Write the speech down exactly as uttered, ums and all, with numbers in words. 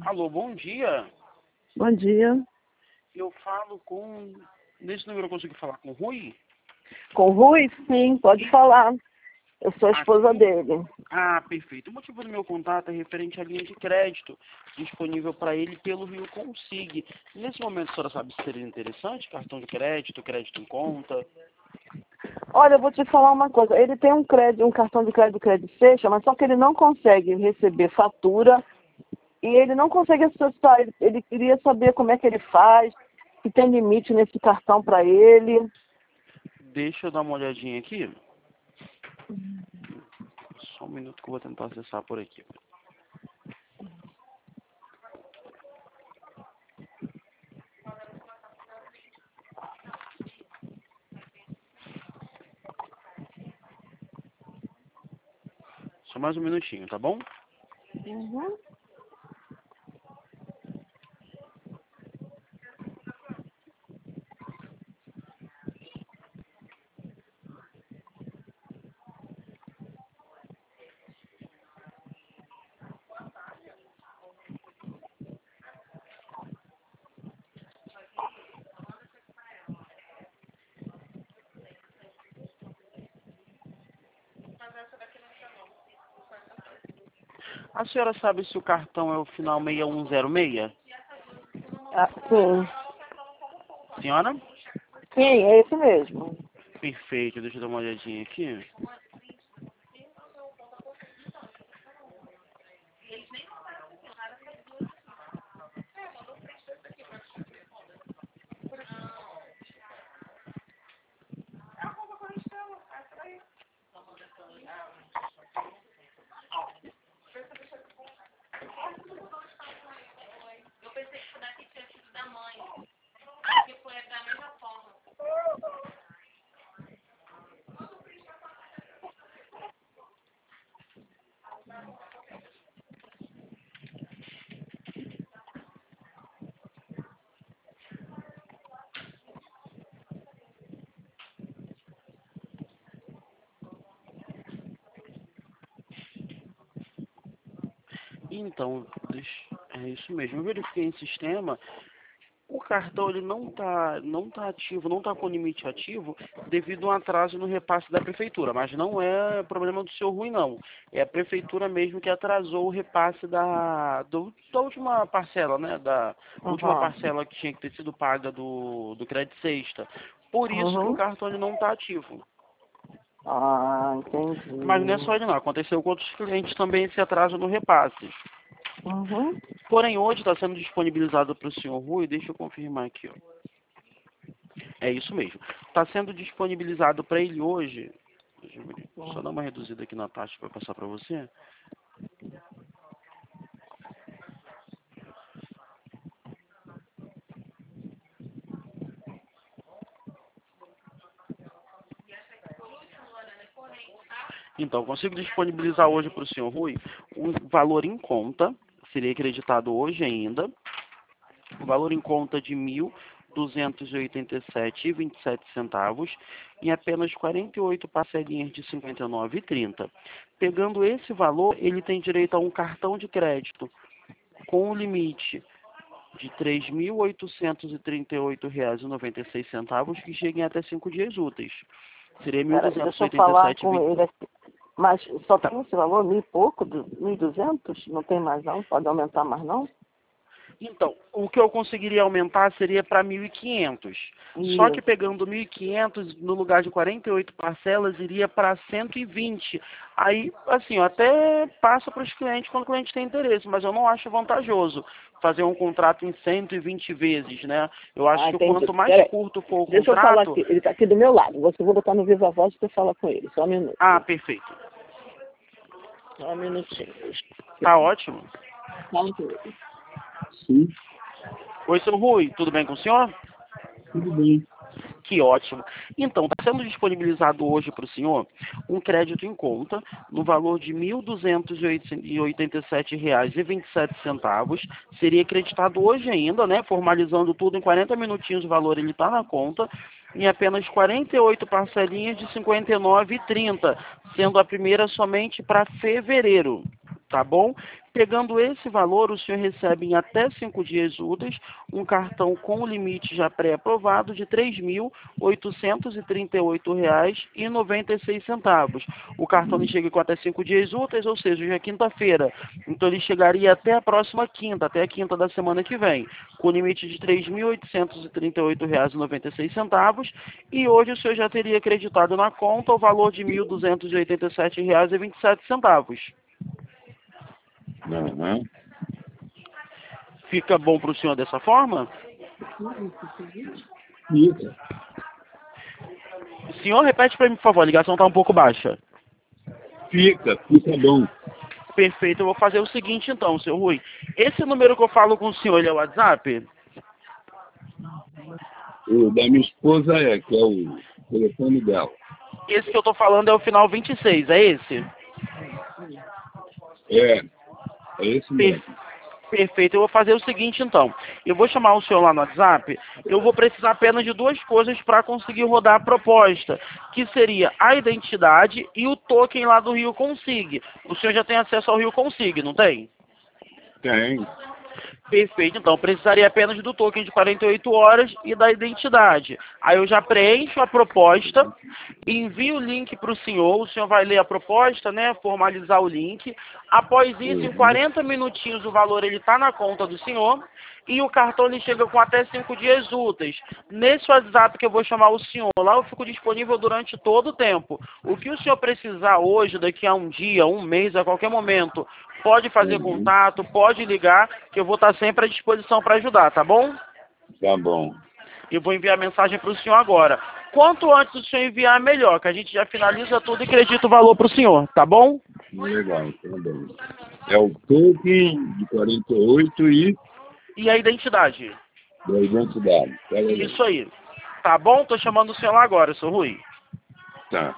Alô, bom dia. Bom dia. Eu falo com... Nesse número eu consigo falar com o Rui? Com o Rui? Sim, pode falar. Eu sou a esposa Aqui? dele. Ah, perfeito. O motivo do meu contato é referente à linha de crédito disponível para ele pelo Rio Consig. Nesse momento, a senhora sabe se seria interessante? Cartão de crédito, crédito em conta? Olha, eu vou te falar uma coisa. Ele tem um crédito, um cartão de crédito, crédito fecha, mas só que ele não consegue receber fatura e ele não consegue acessar. Ele, ele queria saber como é que ele faz, se tem limite nesse cartão para ele. Deixa eu dar uma olhadinha aqui. Só um minuto que eu vou tentar acessar por aqui. Só mais um minutinho, tá bom? Uhum. A senhora sabe se o cartão é o final seis um zero seis? Ah, sim. Senhora? Sim, é esse mesmo. Perfeito, deixa eu dar uma olhadinha aqui. Então, deixa- é isso mesmo. Eu verifiquei em sistema. O cartão ele não está não tá ativo, não está com limite ativo devido a um atraso no repasse da prefeitura. Mas não é problema do senhor Rui, não. É a prefeitura mesmo que atrasou o repasse da, do, da última parcela, né? Da última Uhum. parcela que tinha que ter sido paga do, do crédito sexta. Por isso que o Uhum. cartão ele não está ativo. Ah, Mas não é entendi. só ele não. Aconteceu com outros clientes também esse atraso no repasse. Uhum. Porém, hoje está sendo disponibilizado para o senhor Rui, deixa eu confirmar aqui, ó. É isso mesmo. Está sendo disponibilizado para ele hoje. Deixa eu ver, só dar uma reduzida aqui na taxa para passar para você. Então, consigo disponibilizar hoje para o senhor Rui um valor em conta, seria acreditado hoje ainda, o valor em conta de mil duzentos e oitenta e sete reais e vinte e sete centavos em apenas quarenta e oito parcelinhas de cinquenta e nove reais e trinta centavos. Pegando esse valor, ele tem direito a um cartão de crédito com o limite de três mil oitocentos e trinta e oito reais e noventa e seis centavos que cheguem até cinco dias úteis. Seria mil Peraí, duzentos e deixa eu oitenta e falar sete com reais e vinte. ele aqui. Mas só Tá. tem esse valor, mil e pouco, do- mil e duzentos? Não tem mais não? Pode aumentar mais não? Então, o que eu conseguiria aumentar seria para mil e quinhentos. Só que Isso. pegando mil e quinhentos no lugar de quarenta e oito parcelas, iria para cento e vinte. Aí, assim, eu até passo para os clientes quando o cliente tem interesse, mas eu não acho vantajoso fazer um contrato em cento e vinte vezes, né? Eu acho Ah, que entendi. quanto mais Peraí, curto for o deixa eu falar contrato... aqui. Ele está aqui do meu lado. Você vou botar no viva voz e você fala com ele. Só um Ah, minuto. perfeito. Só um minutinho. Tá ótimo. Fala com ele. Sim, Oi, seu Rui, tudo bem com o senhor? tudo bem. Que ótimo. Então, está sendo disponibilizado hoje para o senhor um crédito em conta no valor de mil duzentos e oitenta e sete reais e vinte e sete centavos. Seria acreditado hoje ainda, né? Formalizando tudo em quarenta minutinhos, o valor ele está na conta, em apenas quarenta e oito parcelinhas de cinquenta e nove reais e trinta centavos, sendo a primeira somente para fevereiro. Tá bom? Pegando esse valor, o senhor recebe em até cinco dias úteis um cartão com limite já pré-aprovado de três mil oitocentos e trinta e oito reais e noventa e seis centavos. O cartão ele chega com até cinco dias úteis, ou seja, hoje é quinta-feira. Então ele chegaria até a próxima quinta, até a quinta da semana que vem, com limite de três mil oitocentos e trinta e oito reais e noventa e seis centavos, e hoje o senhor já teria acreditado na conta o valor de mil duzentos e oitenta e sete reais e vinte e sete centavos. Uhum. Fica bom para o senhor dessa forma? Fica. O senhor repete para mim, por favor, a ligação está um pouco baixa. Fica, fica bom. Perfeito, eu vou fazer o seguinte então, seu Rui. Esse número que eu falo com o senhor, ele é o WhatsApp? O da minha esposa é, que é o telefone dela. Esse que eu estou falando é o final vinte e seis, é esse? É, é esse mesmo. Per- Perfeito, eu vou fazer o seguinte então. Eu vou chamar o senhor lá no WhatsApp. Eu vou precisar apenas de duas coisas para conseguir rodar a proposta, que seria a identidade e o token lá do Rio Consig. O senhor já tem acesso ao Rio Consig, não tem? Tem. Perfeito, então precisaria apenas do token de quarenta e oito horas e da identidade. Aí eu já preencho a proposta, envio o link para o senhor, o senhor vai ler a proposta, né, formalizar o link. Após isso, em Uhum. quarenta minutinhos o valor ele está na conta do senhor e o cartão ele chega com até cinco dias úteis. Nesse WhatsApp que eu vou chamar o senhor, lá eu fico disponível durante todo o tempo. O que o senhor precisar hoje, daqui a um dia, um mês, a qualquer momento, pode fazer Uhum. contato, pode ligar, que eu vou estar sempre à disposição para ajudar, tá bom? Tá bom. Eu vou enviar a mensagem para o senhor agora. Quanto antes o senhor enviar, melhor, que a gente já finaliza tudo e acredita o valor para o senhor, tá bom? Legal, tá bom. É o token de quarenta e oito e E a identidade? da identidade. Tá legal. Isso aí. Tá bom? Tô chamando o senhor lá agora, seu Rui. Tá.